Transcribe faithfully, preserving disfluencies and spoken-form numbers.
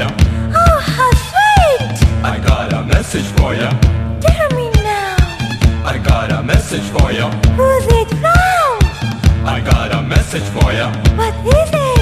ya. Oh, how sweet! I got a message for ya. Tell me now, I got a message for ya. who's it from? I got a message for ya. What is it?